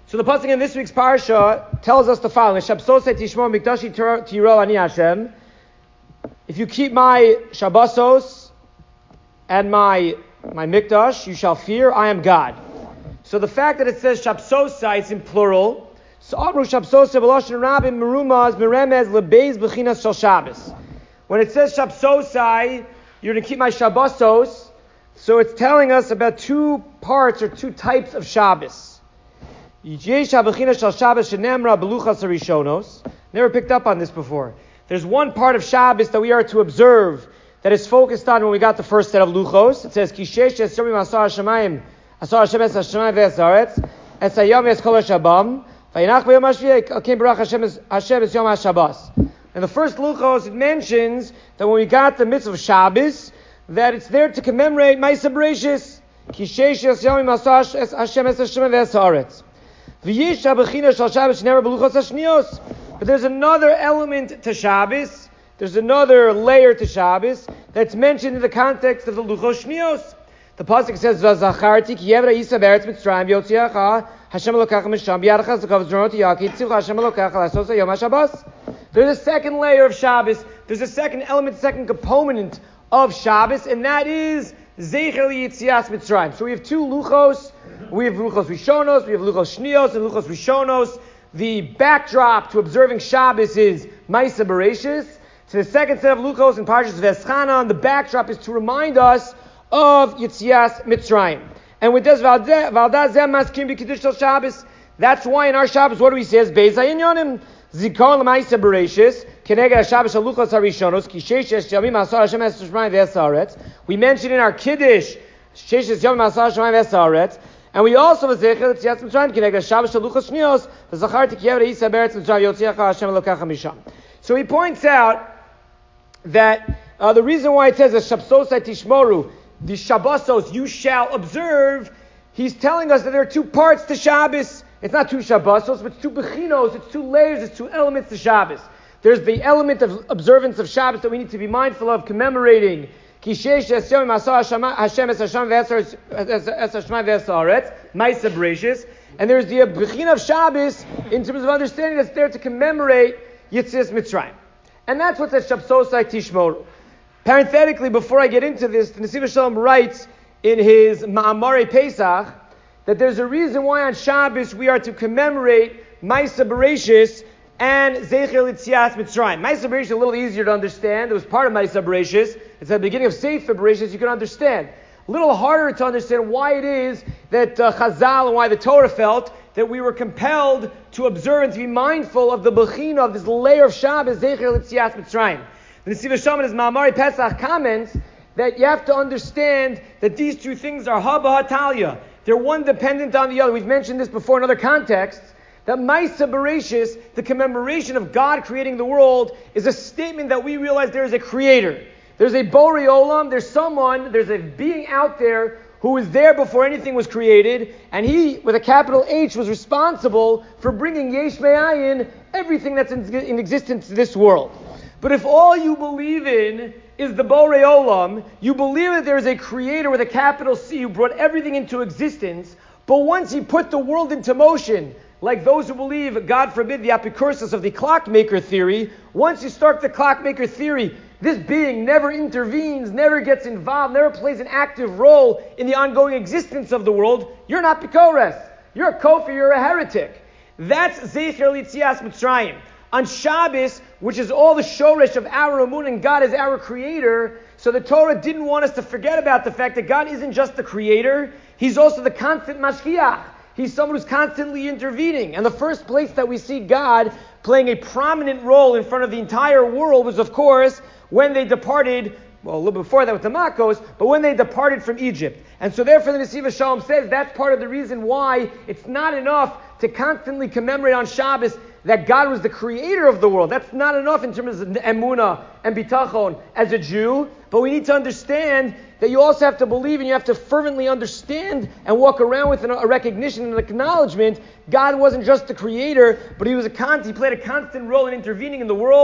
So the pasuk in this week's parsha tells us the following: Shabsosei tishmor mikdashi tiro ani Hashem. If you keep my Shabbosos and my mikdash, you shall fear. I am God. So the fact that it says Shabsosai, it's in plural. So Amru Shabsosei v'loshen rabim merumaz meremez lebeis b'chinas shel Shabbos. When it says Shabsosai, you're going to keep my Shabbosos. So it's telling us about two parts or two types of Shabbos. Never picked up on this before. There's one part of Shabbos that we are to observe that is focused on when we got the first set of luchos. It says, Kishesh Yesomim Asar Hashemayim Asar Hashem Es Hashemayim Ve'esaretz Es Hayom Es Kol HaShabam Vayinach B'yom HaShviyah Akim Barach Hashem Es Yom HaShabbos. In the first luchos, it mentions that when we got the mitzvah of Shabbos, that it's there to commemorate Ma'aseh Bereishis. Kishesh Yesomim Asar Hashem Es Hashemayim Ve'esaretz. But there's another element to Shabbos, there's another layer to Shabbos that's mentioned in the context of the Luchos Shnios. The pasuk says, "Vazacharti ki yevra isa beretz Mitzrayim yotziacha Hashem Elokecha misham b'yadcha zakav zronot yaki tzivcha Hashem Elokecha lasosa yom HaShabbos." There's a second layer of Shabbos. There's a second element, second component of Shabbos, and that is Zecher Yitzias Mitzrayim. So we have two luchos. We have luchos rishonos, we have luchos shnios, and luchos rishonos. The backdrop to observing Shabbos is Ma'aseh Bereishis. To the second set of luchos in Parshas Veschanan, the backdrop is to remind us of Yitzias Mitzrayim. And with this Valdaz Zeh Maskim B'Kiddush Shel Shabbos. That's why in our Shabbos, what do we say? Beis Hayinyonim Zikon L'Ma'aseh Bereishis Keneged Shabbos Haluchos Harishonos Ki Sheishes Yamim Asar Hashem Es Hashemayim Ve'esaretz. We mentioned in our Kiddush Sheishes Yamim Asar Hashemayim Ve'esaretz. And we also Zecher Yitzias Mitzrayim Keneged Shabbos Haluchos Shnios V'Zacharti Ki Yevra Isa Beretz Mitzrayim Yotziacha Hashem Elokecha misham. So he points out that the reason why it says Shabsosai Tishmoru, the Shabbosos you shall observe, he's telling us that there are two parts to Shabbos. It's not two Shabbosos, but it's two bechinos, it's two layers, it's two elements to Shabbos. There's the element of observance of Shabbos that we need to be mindful of, commemorating Kishesh Yesomim Asar Hashem Es Hashemayim Ve'esaretz, Ma'aseh Bereishis. And there's the bechina of Shabbos in terms of understanding that's there to commemorate Yitzias Mitzrayim. And that's what says Shabsosai Tishmoru. Parenthetically, before I get into this, the Nesiv Shalom writes in his Ma'amarei Pesach that there's a reason why on Shabbos we are to commemorate Ma'aseh Bereishis and Zecher Yitzias Mitzrayim. Ma'aseh Bereishis is a little easier to understand. It was part of Ma'aseh Bereishis. It's at the beginning of Sefer Bereishis. You can understand. A little harder to understand why it is that Chazal and why the Torah felt that we were compelled to observe and to be mindful of the bechina of this layer of Shabbos, Zecher Yitzias Mitzrayim. The Nesiv Shalom in his Ma'amarei Pesach comments that you have to understand that these two things are haba hatalia. They're one dependent on the other. We've mentioned this before in other contexts, that Ma'aseh Bereishis, the commemoration of God creating the world, is a statement that we realize there is a creator. There's a Borei Olam, there's a being out there who was there before anything was created, and he, with a capital H, was responsible for bringing Yesh Me'ayin, everything that's in existence in this world. But if all you believe in is the Borei Olam, you believe that there is a creator with a capital C who brought everything into existence, but once he put the world into motion, like those who believe, God forbid, the apicursus of the clockmaker theory, once you start the clockmaker theory, this being never intervenes, never gets involved, never plays an active role in the ongoing existence of the world, you're not Pikores. You're a kofir, you're a heretic. That's Zecher Yitzias Mitzrayim. On Shabbos, which is all the shoresh of our Amun and God is our creator, so the Torah didn't want us to forget about the fact that God isn't just the creator, He's also the constant mashkiach. He's someone who's constantly intervening. And the first place that we see God playing a prominent role in front of the entire world was, of course, when they departed, well, a little before that with the Makos, but when they departed from Egypt. And so therefore the Nesiv Shalom says that's part of the reason why it's not enough to constantly commemorate on Shabbos that God was the creator of the world. That's not enough in terms of emunah and bitachon as a Jew. But we need to understand that you also have to believe and you have to fervently understand and walk around with a recognition and an acknowledgement God wasn't just the creator, but He played a constant role in intervening in the world.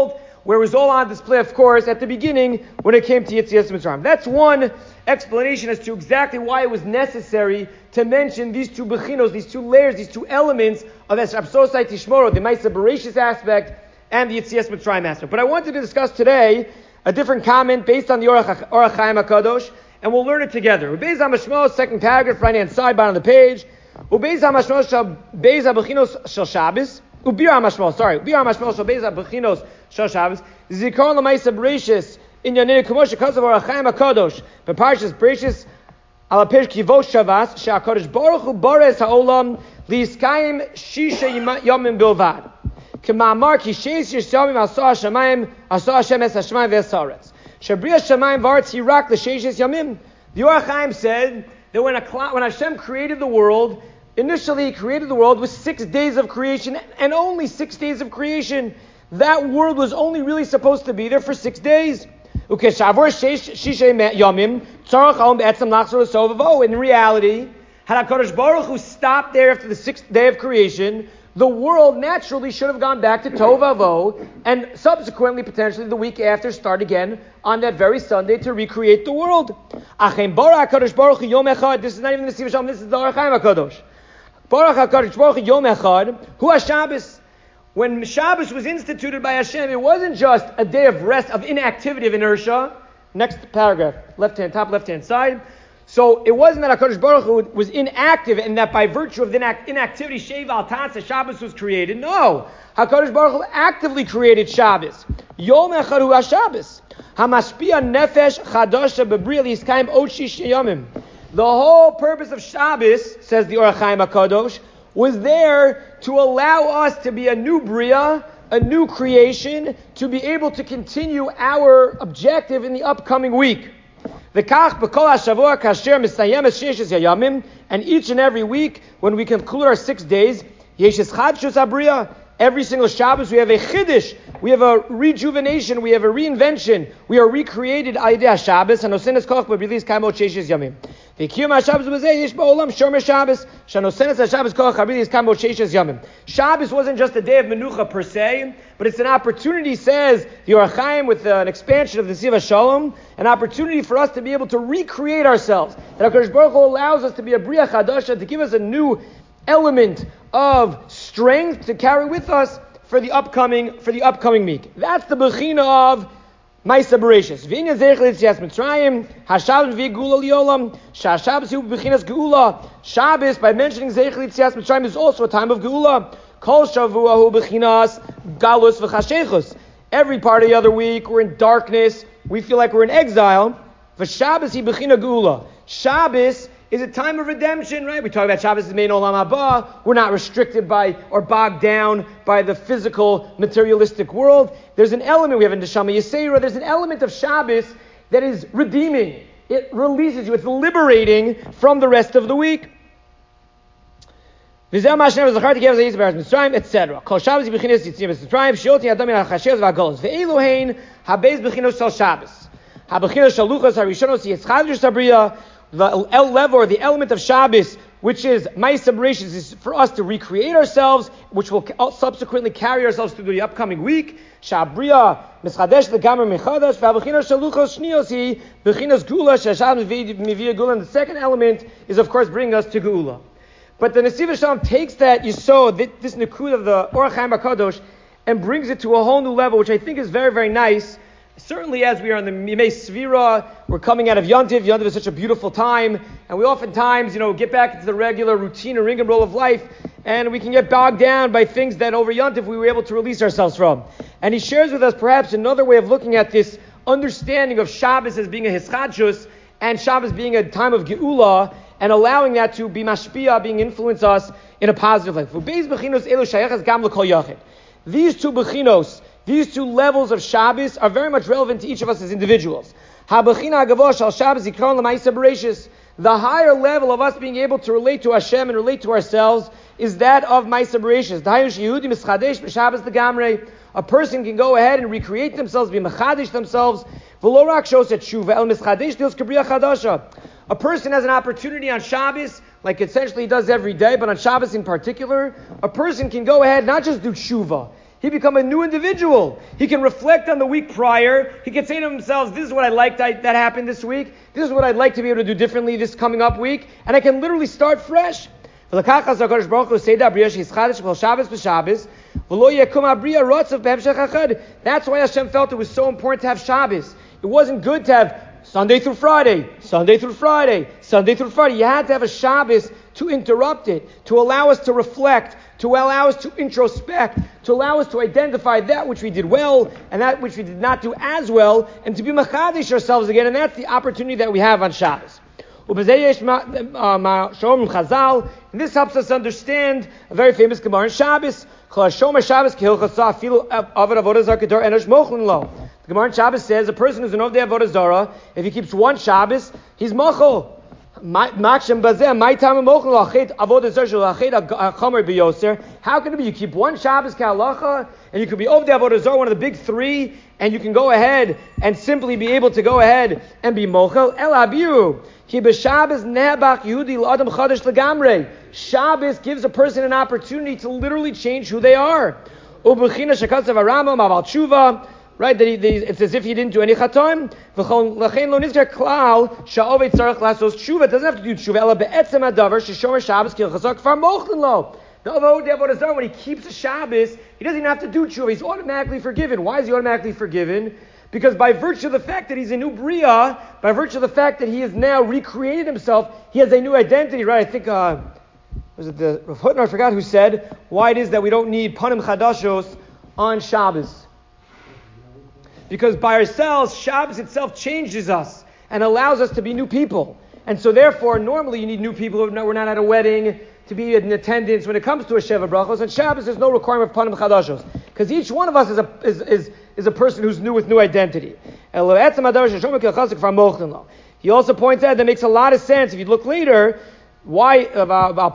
where it was all on display, of course, at the beginning when it came to Yetzias Mitzrayim. That's one explanation as to exactly why it was necessary to mention these two bechinos, these two layers, these two elements of Esrapsosai Tishmoro, the Maisa Bereshis aspect and the Yetzias Mitzrayim aspect. But I wanted to discuss today a different comment based on the Orach Chaim HaKadosh, and we'll learn it together. Ubeiz HaMashmos, second paragraph, right-hand side, bottom of the page. Ubeiz HaMashmos shal Beiz HaBechinos shal Shabbos. Bir HaMashmos shal Beiz HaBechinos shal Shabbos. Zikaron l'Maisa Bereshis in Yanei Kumosh Kasav Orach Chaim HaKadosh. B'Parshas Bereshis ala Perish Kivos Shavas she'HaKadosh Baruch Hu Bores ha'olam li'Iskayim Shisha Yomim Bilvad. K'ma'amar ki sheis yishamim asa Hashem es Hashemayim v'esaretz. Shabriya Shamayim v'aretz hirak l'sheis yomim. The Orach Chaim said that when Hashem created the world, initially He created the world with 6 days of creation and only 6 days of creation. That world was only really supposed to be there for 6 days. In reality, had HaKadosh Baruch Hu stopped there after the 6th day of creation, the world naturally should have gone back to Tohu Vavohu, and subsequently, potentially, the week after, start again on that very Sunday to recreate the world. This is not even the Siva Shalom, this is the Orach Chaim HaKadosh. Baruch HaKadosh Baruch Hu Yom Echad, Hu HaShabbos. When Shabbos was instituted by Hashem, it wasn't just a day of rest, of inactivity, of inertia. Next paragraph, top left-hand side. So it wasn't that HaKadosh Baruch Hu was inactive and that by virtue of the inactivity, Sheva al Tatzah, Shabbos was created. No. HaKadosh Baruch Hu actively created Shabbos. Yom Echad Hu HaShabbos. HaMashpia Nefesh Chadasha Bebriya Li'Iskayim Od Shish Yomim. The whole purpose of Shabbos, says the Orach Chaim HaKadosh, was there to allow us to be a new Bria, a new creation, to be able to continue our objective in the upcoming week. And each and every week, when we conclude our 6 days, every single Shabbos we have a chiddush, we have a rejuvenation, we have a reinvention, we are recreated Aideh Shabbos, and Osenes Koch B'Bilis Kaimot Sheishes Yamim. Shabbos wasn't just a day of menucha per se, but it's an opportunity, says the Orach Chaim, with an expansion of the Siva Shalom, an opportunity for us to be able to recreate ourselves. That HaKadosh Baruch Hu allows us to be a Bria Chadasha, to give us a new element of strength to carry with us for the upcoming week. That's the Bechina of Maisa Bereshis. V'inyan zeich l'Yetzias Mitzrayim, HaShabbos v'yi Geula li'olam, Shabbos hu b'chinas Geula. Shabbos, by mentioning zeich l'Yetzias Mitzrayim, is also a time of Geula. Kol shavua hu b'chinas galus v'chashechus. Every part of the other week, we're in darkness, we feel like we're in exile. V'Shabbos hi b'china Geula. Shabbos is a time of redemption, right? We talk about Shabbos as main olam haba. We're not restricted by or bogged down by the physical, materialistic world. There's an element, we have in Neshama Yisera, there's an element of Shabbos that is redeeming. It releases you, it's liberating from the rest of the week. Etc. Kol Shabbos b'chinas Yetzias Mitzrayim, shioti adam min ha'chashes v'hagolos. Ve'elu hein habeis b'chinos shel Shabbos. Ha'b'chinos shel luchos harishonos yitzchadrish sabriya. The level or the element of Shabbos, which is Maisa Bereshis, is for us to recreate ourselves, which will subsequently carry ourselves through the upcoming week. Shabriya mischadesh legamer mechadash v'abchinos shaluchos shnios hi b'chinos Geula sheshabbos mivia Geula. And the second element is, of course, bringing us to Geula. But the Nesiv Shalom takes that Yisod, this Nikud of the Orach Chaim HaKadosh, and brings it to a whole new level, which I think is very, very nice. Certainly, as we are in the Yimei Svira, we're coming out of Yontiv. Yontiv is such a beautiful time, and we oftentimes, get back into the regular routine and ring and roll of life, and we can get bogged down by things that over Yontiv we were able to release ourselves from. And he shares with us perhaps another way of looking at this understanding of Shabbos as being a hischadshus, and Shabbos being a time of Geula, and allowing that to be mashpia, being influence us in a positive way. These two bechinos, these two levels of Shabbos are very much relevant to each of us as individuals. The higher level of us being able to relate to Hashem and relate to ourselves is that of Maisa Bereshis. A person can go ahead and recreate themselves, be mechadish themselves. A person has an opportunity on Shabbos, like essentially he does every day, but on Shabbos in particular, a person can go ahead, not just do tshuva. He become a new individual. He can reflect on the week prior. He can say to himself, this is what I liked that happened this week. This is what I'd like to be able to do differently this coming up week. And I can literally start fresh. That's why Hashem felt it was so important to have Shabbos. It wasn't good to have Sunday through Friday, Sunday through Friday, Sunday through Friday. You had to have a Shabbos to interrupt it, to allow us to reflect, to allow us to introspect, to allow us to identify that which we did well and that which we did not do as well, and to be machadish ourselves again. And that's the opportunity that we have on Shabbos. And this helps us understand a very famous Gemara in Shabbos. The Gemara in Shabbos says a person who's an Ovdei Avodah Zarah, if he keeps one Shabbos, he's mochel. How can it be you keep one Shabbos k'halacha and you could be Ovdei Avodah Zarah, one of the big three, and you can go ahead and simply be able to go ahead and be mochel? El abiru ki b'Shabbos nebach Yehudi l'adam chadash legamrei. Shabbos gives a person an opportunity to literally change who they are. Ubechina shekatzav Rambam aval tshuva. Right, it's as if he didn't do any chatam. It doesn't have to do tshuva. The Avodah Zarah, when he keeps a Shabbos, he doesn't even have to do tshuva. He's automatically forgiven. Why is he automatically forgiven? Because by virtue of the fact that he's a new Bria, by virtue of the fact that he has now recreated himself, he has a new identity. Right? I think was it the Rav Hutner? I forgot who said why it is that we don't need panim chadashos on Shabbos. Because by ourselves, Shabbos itself changes us and allows us to be new people. And so therefore, normally you need new people who we're not at a wedding to be in attendance when it comes to a Sheva Brachos. And Shabbos, there's no requirement of Panim Chadashos. Because each one of us is a person who's new with new identity. He also points out that makes a lot of sense. If you look later, why how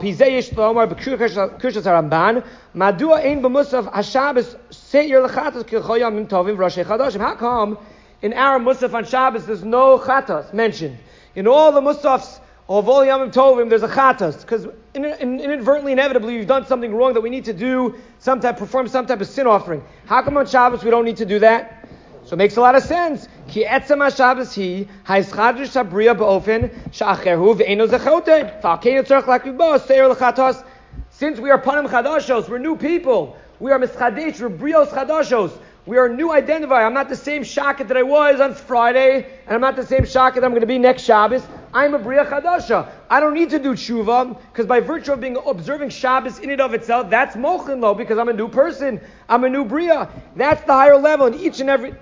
come in our Musaf on Shabbos there's no chatas mentioned? In all the Musafs of all Yamim Tovim there's a chatas, because inadvertently, inevitably, we've done something wrong that we need to do, perform some type of sin offering. How come on Shabbos we don't need to do that? So it makes a lot of sense. Ki etzem ha-Shabbos hi ha'yischadrish ha-bria ba'ofen sha'acherhu ve'eno zechote v'alkeinu tzarech lakvibo seir l'chatos. Since we are panim chadashos, we're new people. We are mischadesh, we're brios chadashos. We are new identifier. I'm not the same shaket that I was on Friday, and I'm not the same shaket that I'm going to be next Shabbos. I'm a bria chadasha. I don't need to do tshuva, because by virtue of observing Shabbos in and of itself, that's mochin lo, because I'm a new person. I'm a new bria. That's the higher level in each and every...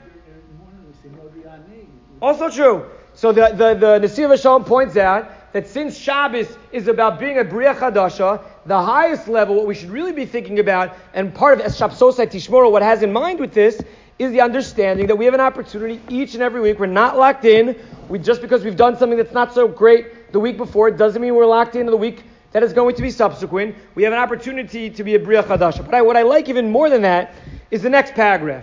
Also true. So the Nesir V'Shalom points out that since Shabbos is about being a Bria Chadasha, the highest level, what we should really be thinking about, and part of Shapsosai Tishmoro, what has in mind with this, is the understanding that we have an opportunity each and every week. We're not locked in. Just because we've done something that's not so great the week before, it doesn't mean we're locked into the week that is going to be subsequent. We have an opportunity to be a Bria Chadasha. But what I like even more than that is the next paragraph.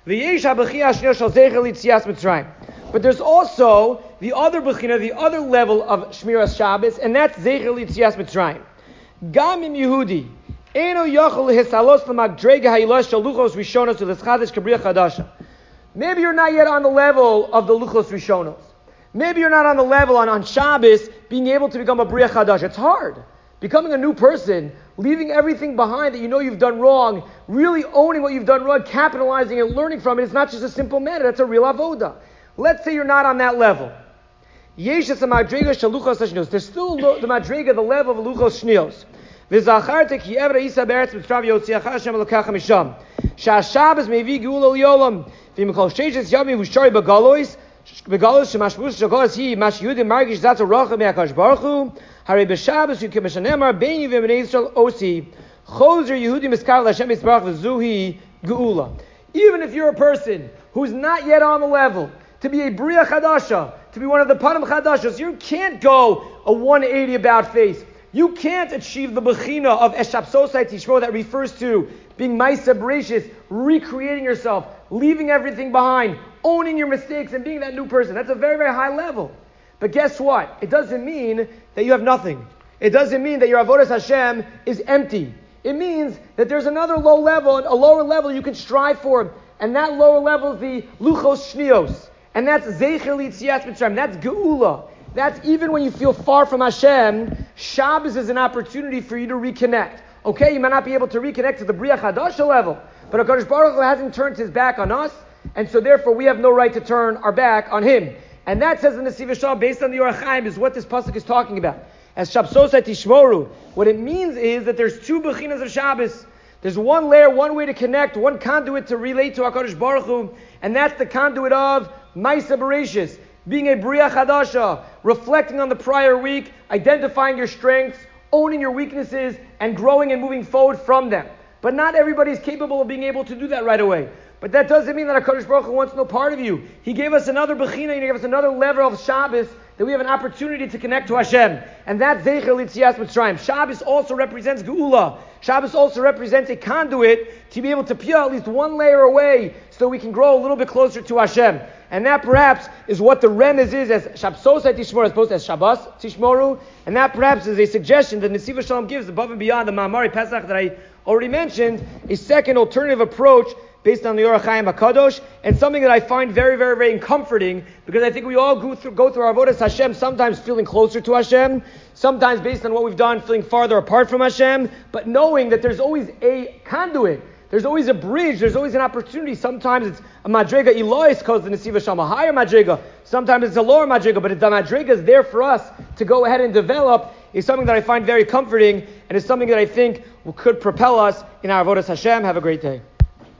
But there's also the other bechina, the other level of Shmiras Shabbos, and that's Zecher L'Yitzias Mitzrayim. Gam im Yehudi eno yochel hisalos l'madrega ha'ilos shel luchos rishonos u'leschadish kabriya chadasha. Maybe you're not yet on the level of the luchos rishonos. Maybe you're not on the level on Shabbos being able to become a bria chadasha. It's hard. Becoming a new person, leaving everything behind that you know you've done wrong, really owning what you've done wrong, capitalizing and learning from it. It's not just a simple matter. That's a real avoda. Let's say you're not on that level. There's still the madrega, the level of luchos shnios. V'zachartek ki evra isa beretz mitzrav yotziach Hashem elokacha misham. Sha'Shabbos mevi geula li'olam. V'imkol sheishes yami hushari begalois shemashbus shagolas hi mash yudim margish zatz rocha me'akash baruch hu. Harei b'Shabbos yukim mishanemar beini v'bnei Yisrael osi. Chozer Yehudi miskar l'Hashem yisbarach v'zuhi geula. Even if you're a person who's not yet on the level to be a Bria Chadasha, to be one of the Panim Chadashas, you can't go a 180 about face. You can't achieve the Bechina of Eshapsosai Tishmo that refers to being Maisa Bereshis, recreating yourself, leaving everything behind, owning your mistakes, and being that new person. That's a very, very high level. But guess what? It doesn't mean that you have nothing. It doesn't mean that your Avodas Hashem is empty. It means that there's another low level, a lower level you can strive for, and that lower level is the Luchos Shnios, and that's Zeicher L'Yitzias Mitzrayim. That's Geula. That's even when you feel far from Hashem, Shabbos is an opportunity for you to reconnect. Okay, you might not be able to reconnect to the Bria Chadasha level, but HaKadosh Baruch Hu hasn't turned his back on us, and so therefore we have no right to turn our back on him. And that says in the Nesiv Shalom, based on the Orach Chaim, is what this pasuk is talking about. As Shabsosai Tishmoru, what it means is that there's two bechinas of Shabbos. There's one layer, one way to connect, one conduit to relate to HaKadosh Baruch Hu, and that's the conduit of Maisa Bereshis, being a Bria Chadasha, reflecting on the prior week, identifying your strengths, owning your weaknesses, and growing and moving forward from them. But not everybody is capable of being able to do that right away. But that doesn't mean that HaKadosh Baruch Hu wants no part of you. He gave us another bechina, He gave us another level of Shabbos, that we have an opportunity to connect to Hashem. And that's Zeicher L'Yitzias Mitzrayim. Shabbos also represents Geula. Shabbos also represents a conduit to be able to peel at least one layer away so we can grow a little bit closer to Hashem. And that perhaps is what the remez is as Shabsosai Tishmoru as opposed to as Shabbos Tishmoru. And that perhaps is a suggestion that Nesiv Shalom gives above and beyond the Ma'amari Pesach that I already mentioned, a second alternative approach based on the Orach Chaim HaKadosh, and something that I find very, very, very comforting, because I think we all go through our avodas Hashem, sometimes feeling closer to Hashem, sometimes based on what we've done, feeling farther apart from Hashem, but knowing that there's always a conduit, there's always a bridge, there's always an opportunity. Sometimes it's a madrega Elois calls the Nesiv Shalom, a higher madrega. Sometimes it's a lower madrega, but the madrega is there for us to go ahead and develop, is something that I find very comforting, and is something that I think could propel us in our avodas Hashem. Have a great day.